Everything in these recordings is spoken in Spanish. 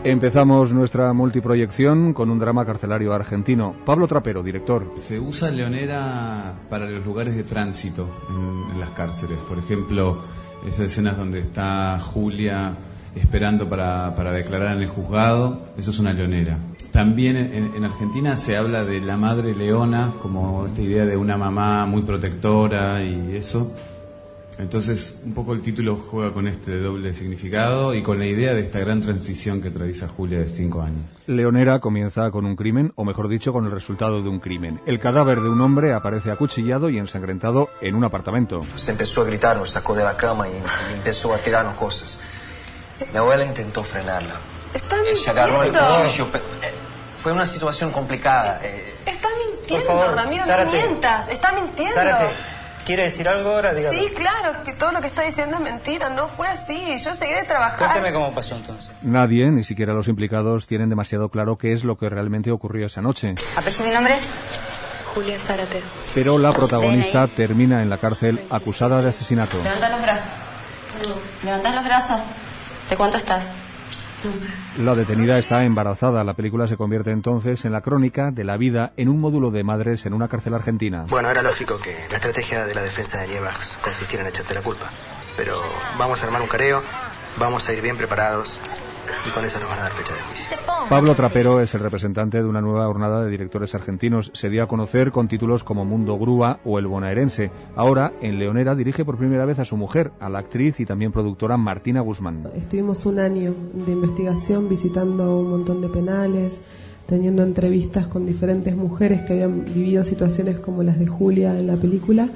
Empezamos nuestra multiproyección con un drama carcelario argentino. Pablo Trapero, director. Se usa Leonera para los lugares de tránsito en las cárceles. Por ejemplo, esas escenas donde está Julia esperando para declarar en el juzgado, eso es una Leonera. También en Argentina se habla de la madre leona, como esta idea de una mamá muy protectora y eso. Entonces, un poco el título juega con este doble significado y con la idea de esta gran transición que atraviesa Julia de 5 años. Leonera comienza con un crimen, o mejor dicho, con el resultado de un crimen. El cadáver de un hombre aparece acuchillado y ensangrentado en un apartamento. Se empezó a gritar, nos sacó de la cama y empezó a tirarnos cosas. Mi abuela intentó frenarla. Está mintiendo. Ella agarró el cuchillo. Fue una situación complicada. Está mintiendo, por favor, Ramiro, Zárate. no mientas. Está mintiendo. Zárate, ¿quiere decir algo ahora? Dígalo. Sí, claro, que todo lo que está diciendo es mentira. No fue así. Yo llegué de trabajar. Cuénteme cómo pasó entonces. Nadie, ni siquiera los implicados, tienen demasiado claro qué es lo que realmente ocurrió esa noche. ¿Apellido y nombre? Julia Zárate. Pero la protagonista termina en la cárcel acusada de asesinato. Levantá los brazos. Levantá los brazos. ¿De cuánto estás? No sé. La detenida está embarazada. La película se convierte entonces en la crónica de la vida en un módulo de madres en una cárcel argentina. Bueno, era lógico que la estrategia de la defensa de Nievas consistiera en echarte la culpa. Pero vamos a armar un careo, vamos a ir bien preparados y con eso nos van a dar fecha de juicio. Pablo Trapero es el representante de una nueva jornada de directores argentinos. Se dio a conocer con títulos como Mundo Grúa o El Bonaerense. Ahora, en Leonera, dirige por primera vez a su mujer, a la actriz y también productora Martina Guzmán. Estuvimos un año de investigación visitando un montón de penales, teniendo entrevistas con diferentes mujeres que habían vivido situaciones como las de Julia en la película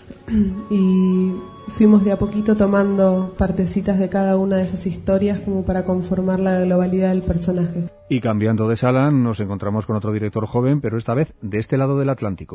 y fuimos de a poquito tomando partecitas de cada una de esas historias como para conformar la globalidad del personaje. Y cambiando de sala, nos encontramos con otro director joven, pero esta vez de este lado del Atlántico.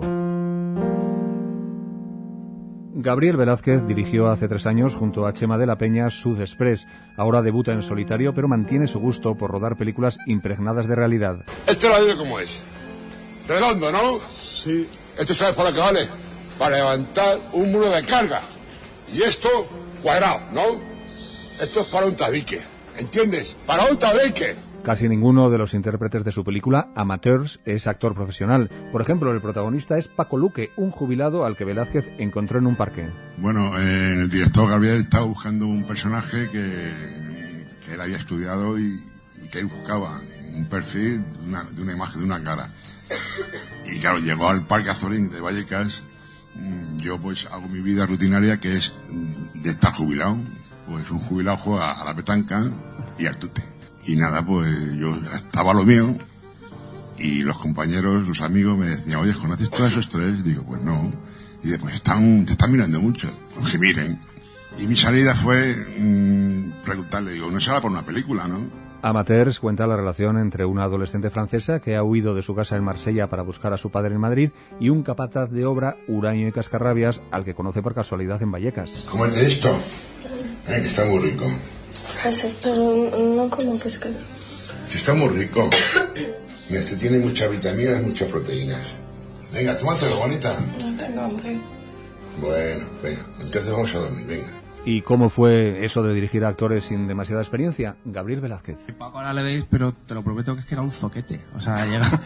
Gabriel Velázquez dirigió hace 3 años junto a Chema de la Peña Sud Express. Ahora debuta en solitario, pero mantiene su gusto por rodar películas impregnadas de realidad. Este lo digo como es. Redondo, ¿no? Sí. ¿Esto sabes para qué vale? Para levantar un muro de carga. Y esto, cuadrado, ¿no? Esto es para un tabique, ¿entiendes? ¡Para un tabique! Casi ninguno de los intérpretes de su película, Amateurs, es actor profesional. Por ejemplo, el protagonista es Paco Luque, un jubilado al que Velázquez encontró en un parque. Bueno, el director Gabriel estaba buscando un personaje que él había estudiado y que él buscaba un perfil de una imagen, de una cara. Y claro, llegó al Parque Azorín de Vallecas. Yo pues hago mi vida rutinaria, que es de estar jubilado. Pues un jubilado juega a la petanca y al tute. Y nada, pues yo estaba a lo mío y los compañeros, los amigos me decían, oye, ¿conoces todos esos tres? Digo, pues no. Y dice, pues te están mirando mucho. Pues que miren. Y mi salida fue preguntarle, digo, no se habla por una película, ¿no? Amateurs cuenta la relación entre una adolescente francesa que ha huido de su casa en Marsella para buscar a su padre en Madrid y un capataz de obra, huraño y cascarrabias, al que conoce por casualidad en Vallecas. Cómete esto, que está muy rico. Gracias, pero no como pescado. Que está muy rico. Mira, este tiene muchas vitaminas, muchas proteínas. Venga, tómatelo, bonita. No tengo hambre. Bueno, venga, entonces vamos a dormir, venga. ¿Y cómo fue eso de dirigir a actores sin demasiada experiencia? Gabriel Velázquez. Paco ahora le veis, pero te lo prometo que es que era un zoquete. O sea,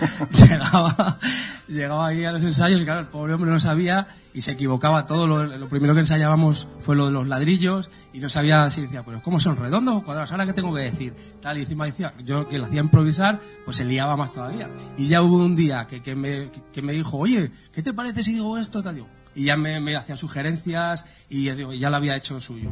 llegaba ahí a los ensayos y claro, el pobre hombre no sabía y se equivocaba todo. Lo primero que ensayábamos fue lo de los ladrillos y no sabía si decía, pues ¿cómo son? ¿Redondos o cuadrados? ¿Ahora qué tengo que decir? Tal, y encima decía, yo que le hacía improvisar, pues se liaba más todavía. Y ya hubo un día que me dijo, oye, ¿qué te parece si digo esto? Tal, digo, y ya me hacía sugerencias y ya lo había hecho suyo.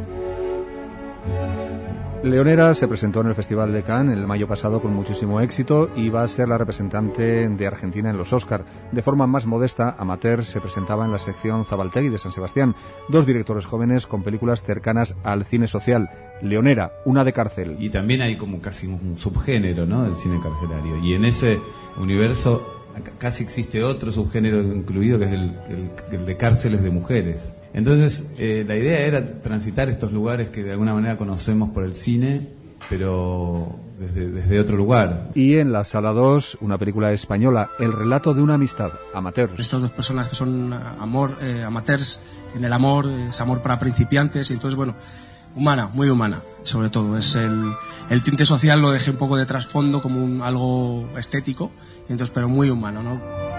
Leonera se presentó en el Festival de Cannes el mayo pasado con muchísimo éxito y va a ser la representante de Argentina en los Oscar. De forma más modesta, Amateurs se presentaba en la sección Zabaltegui de San Sebastián, 2 directores jóvenes con películas cercanas al cine social. Leonera, una de cárcel. Y también hay como casi un subgénero, ¿no?, del cine carcelario. Y en ese universo casi existe otro subgénero incluido, que es el de cárceles de mujeres. Entonces, la idea era transitar estos lugares que de alguna manera conocemos por el cine, pero desde otro lugar. Y en la Sala 2, una película española, El relato de una amistad, Amateurs. Estas 2 personas que son amateurs en el amor, es amor para principiantes, y entonces, bueno, humana, muy humana. sobre todo. Es el tinte social lo dejé un poco de trasfondo como algo estético, entonces, pero muy humano, ¿no?